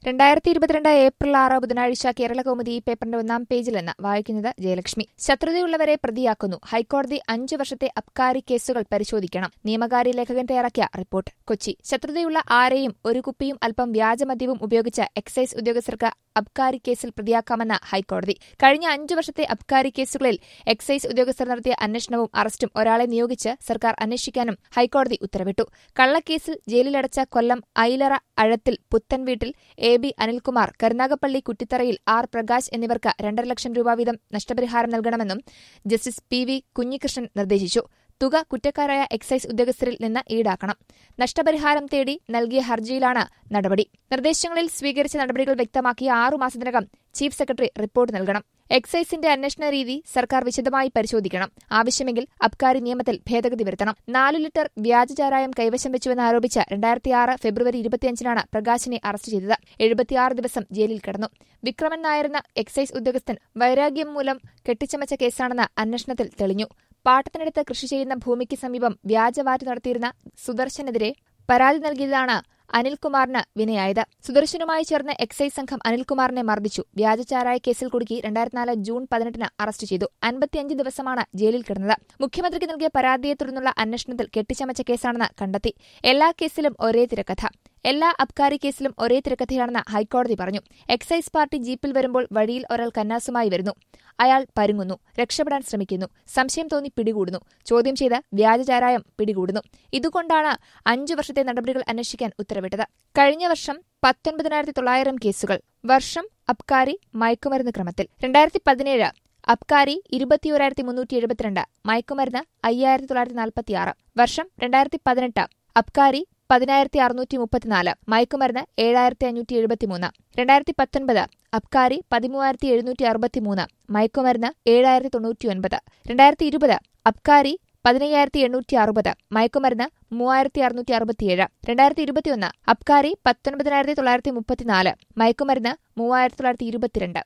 2022 April 6 ബുധനാഴ്ച കേരളകൗമുദി പേപ്പറിന്റെ ഒന്നാം പേജിൽ നിന്ന് വായിക്കുന്നത് ജയലക്ഷ്മി. ശത്രുതയുള്ളവരെ പ്രതിയാക്കുന്നു. ഹൈക്കോടതി 5 വർഷത്തെ അബ്കാരി കേസുകൾ പരിശോധിക്കണം. നിയമകാര്യ ലേഖകൻ തയ്യാറാക്കിയ റിപ്പോർട്ട്. കൊച്ചി. ശത്രുതയുള്ള ആരെയും ഒരു കുപ്പിയും അല്പം വ്യാജമദ്യവും ഉപയോഗിച്ച് എക്സൈസ് ഉദ്യോഗസ്ഥർക്ക് അബ്കാരി കേസിൽ പ്രതിയാക്കാമെന്ന് ഹൈക്കോടതി. കഴിഞ്ഞ 5 വർഷത്തെ അബ്കാരി കേസുകളിൽ എക്സൈസ് ഉദ്യോഗസ്ഥർ നടത്തിയ അന്വേഷണവും അറസ്റ്റും ഒരാളെ നിയോഗിച്ച് സർക്കാർ അന്വേഷിക്കാനും ഹൈക്കോടതി ഉത്തരവിട്ടു. കള്ളക്കേസിൽ ജയിലിലടച്ച കൊല്ലം ഐലറ അഴത്തിൽ പുത്തൻവീട്ടിൽ എ.ബി. അനിൽകുമാർ, കരുനാഗപ്പള്ളി കുറ്റിത്തറയിൽ ആർ. പ്രകാശ് എന്നിവർക്ക് 2.5 ലക്ഷം രൂപ വീതം നഷ്ടപരിഹാരം നൽകണമെന്നും ജസ്റ്റിസ് പി.വി. കുഞ്ഞികൃഷ്ണൻ നിർദ്ദേശിച്ചു. തുക കുറ്റക്കാരായ എക്സൈസ് ഉദ്യോഗസ്ഥരിൽ നിന്ന് ഈടാക്കണം. നഷ്ടപരിഹാരം തേടി നൽകിയ ഹർജിയിലാണ് നടപടി. നിർദ്ദേശങ്ങളിൽ സ്വീകരിച്ച നടപടികൾ വ്യക്തമാക്കി 6 മാസത്തിനകം ചീഫ് സെക്രട്ടറി റിപ്പോർട്ട് നൽകണം. എക്സൈസിന്റെ അന്വേഷണ രീതി സർക്കാർ വിശദമായി പരിശോധിക്കണം. ആവശ്യമെങ്കിൽ അബ്കാരി നിയമത്തിൽ ഭേദഗതി വരുത്തണം. 4 ലിറ്റർ വ്യാജചാരായം കൈവശം വെച്ചുവെന്നാരോപിച്ച് 2006 ഫെബ്രുവരി 25-നാണ് പ്രകാശിനെ അറസ്റ്റ് ചെയ്തത്. 76 ദിവസം ജയിലിൽ കിടന്നു. വിക്രമൻ നായരെന്ന എക്സൈസ് ഉദ്യോഗസ്ഥൻ വൈരാഗ്യം മൂലം കെട്ടിച്ചമച്ച കേസാണെന്ന് അന്വേഷണത്തിൽ തെളിഞ്ഞു. പാട്ടത്തിനടുത്ത് കൃഷി ചെയ്യുന്ന ഭൂമിക്ക് സമീപം വ്യാജവാറ്റ് നടത്തിയിരുന്ന സുദർശനെതിരെ പരാതി നൽകിയതാണ് അനിൽകുമാറിന് വിനയായത്. സുദർശനുമായി ചേർന്ന് എക്സൈസ് സംഘം അനിൽകുമാറിനെ മർദ്ദിച്ചു. വ്യാജചാരായ കേസിൽ കുടുക്കി 2004 ജൂൺ 18-ന് അറസ്റ്റ് ചെയ്തു. 55 ദിവസമാണ് ജയിലിൽ കിടന്നത്. മുഖ്യമന്ത്രിക്ക് നൽകിയ പരാതിയെ തുടർന്നുള്ള അന്വേഷണത്തിൽ കെട്ടിച്ചമച്ച കേസാണെന്ന് കണ്ടെത്തി. എല്ലാ കേസിലും ഒരേ തിരക്കഥ. എല്ലാ അബ്കാരി കേസിലും ഒരേ തിരക്കഥയാണെന്ന് ഹൈക്കോടതി പറഞ്ഞു. എക്സൈസ് പാർട്ടി ജീപ്പിൽ വരുമ്പോൾ വഴിയിൽ ഒരാൾ കന്നാസുമായി വരുന്നു. അയാൾ പരുങ്ങുന്നു. രക്ഷപ്പെടാൻ ശ്രമിക്കുന്നു. സംശയം തോന്നി പിടികൂടുന്നു. ചോദ്യം ചെയ്ത് വ്യാജചാരായം പിടികൂടുന്നു. ഇതുകൊണ്ടാണ് 5 വർഷത്തെ നടപടികൾ അന്വേഷിക്കാൻ ഉത്തരവിട്ടത്. കഴിഞ്ഞ വർഷം 19,900 കേസുകൾ. വർഷം അബ്കാരി മയക്കുമരുന്ന് ക്രമത്തിൽ 2017 അബ്കാരി 21,372, മയക്കുമരുന്ന് 5,946. വർഷം 2018 അബ്കാരി 10,634, മയക്കുമരുന്ന് 7,573. 2019 അബ്കാരി 13,763, മയക്കുമരുന്ന് 7,099. 2020 അബ്കാരി 15,860, മയക്കുമരുന്ന് 3,667. 2021 അബ്കാരി 19,934, മയക്കുമരുന്ന് 3,922.